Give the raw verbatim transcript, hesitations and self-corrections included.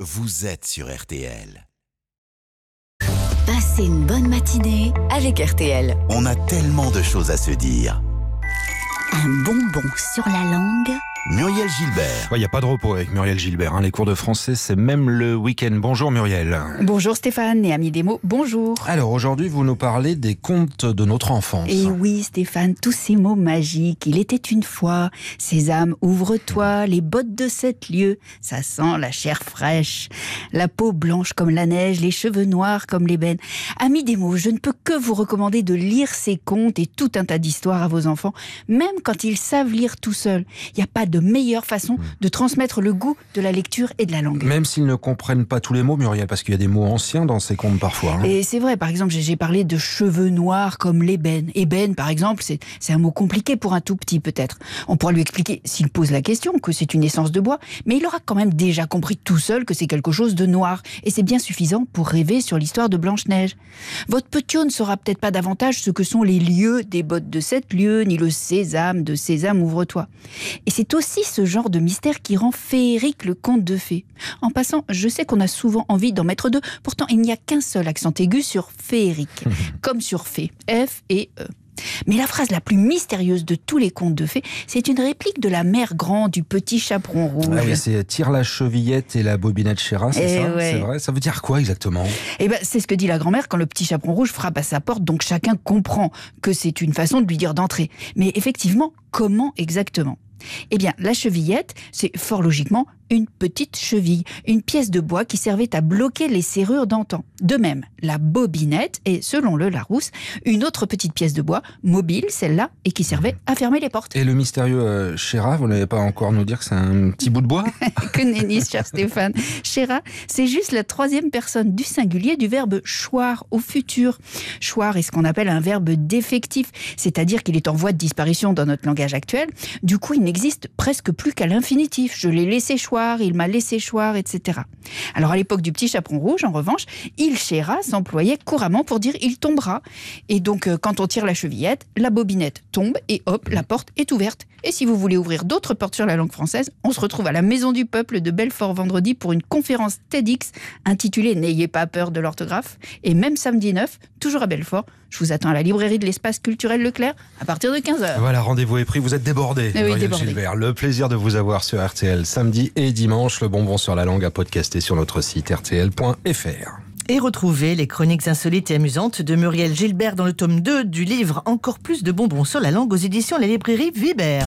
vous êtes sur R T L. Passez une bonne matinée avec R T L. On a tellement de choses à se dire. Un bonbon sur la langue. Muriel Gilbert. Il n'y a pas de repos avec Muriel Gilbert. Hein. Les cours de français, c'est même le week-end. Bonjour Muriel. Bonjour Stéphane et amis des mots, bonjour. Alors aujourd'hui, vous nous parlez des contes de notre enfance. Et oui Stéphane, tous ces mots magiques. Il était une fois, Sésame, ouvre-toi, les bottes de sept lieues, ça sent la chair fraîche, la peau blanche comme la neige, les cheveux noirs comme l'ébène. Amis des mots, je ne peux que vous recommander de lire ces contes et tout un tas d'histoires à vos enfants, même quand ils savent lire tout seuls. Il n'y a pas de meilleure façon de transmettre le goût de la lecture et de la langue. Même s'ils ne comprennent pas tous les mots, Muriel, parce qu'il y a des mots anciens dans ces contes parfois. Hein. Et c'est vrai, par exemple, j'ai parlé de cheveux noirs comme l'ébène. Ébène, par exemple, c'est, c'est un mot compliqué pour un tout petit peut-être. On pourra lui expliquer, s'il pose la question, que c'est une essence de bois, mais il aura quand même déjà compris tout seul que c'est quelque chose de noir. Et c'est bien suffisant pour rêver sur l'histoire de Blanche-Neige. Votre petit ne saura peut-être pas davantage ce que sont les lieux des bottes de sept lieues, ni le sésame de Sésame, ouvre-toi. Et c'est aussi ce genre de mystère qui rend féerique le conte de fées. En passant, je sais qu'on a souvent envie d'en mettre deux, pourtant il n'y a qu'un seul accent aigu sur féerique, comme sur fée, F et E. Mais la phrase la plus mystérieuse de tous les contes de fées, c'est une réplique de la mère grand du petit chaperon rouge. Ah oui, c'est tire la chevillette et la bobinette Chéra, c'est Eh ça ouais. C'est vrai. Ça veut dire quoi exactement? Eh ben, c'est ce que dit la grand-mère quand le petit chaperon rouge frappe à sa porte, donc chacun comprend que c'est une façon de lui dire d'entrer. Mais effectivement, comment exactement ? Eh bien, la chevillette, c'est fort logiquement une petite cheville, une pièce de bois qui servait à bloquer les serrures d'antan. De même, la bobinette est, selon le Larousse, une autre petite pièce de bois, mobile celle-là, et qui servait à fermer les portes. Et le mystérieux euh, Chéra, vous n'allez pas encore nous dire que c'est un petit bout de bois? Que nenni, cher Stéphane. Chéra, c'est juste la troisième personne du singulier du verbe choir au futur. Choir est ce qu'on appelle un verbe défectif, c'est-à-dire qu'il est en voie de disparition dans notre langage actuel. Du coup, il n'existe presque plus qu'à l'infinitif. Je l'ai laissé choir, il m'a laissé choir, et cetera. Alors à l'époque du petit chaperon rouge, en revanche, il chéra s'employait couramment pour dire il tombera. Et donc euh, quand on tire la chevillette, la bobinette tombe et hop, la porte est ouverte. Et si vous voulez ouvrir d'autres portes sur la langue française, on se retrouve à la Maison du Peuple de Belfort vendredi pour une conférence TEDx intitulée N'ayez pas peur de l'orthographe. Et même samedi neuf, toujours à Belfort, je vous attends à la librairie de l'espace culturel Leclerc à partir de quinze heures. Voilà, rendez-vous est pris, vous êtes débordés. Eh oui, Muriel débordé. Gilbert, le plaisir de vous avoir sur R T L samedi et dimanche. Le bonbon sur la langue à podcaster sur notre site r t l point f r. Et retrouvez les chroniques insolites et amusantes de Muriel Gilbert dans le tome deux du livre Encore plus de bonbons sur la langue aux éditions La Librairie Vibert.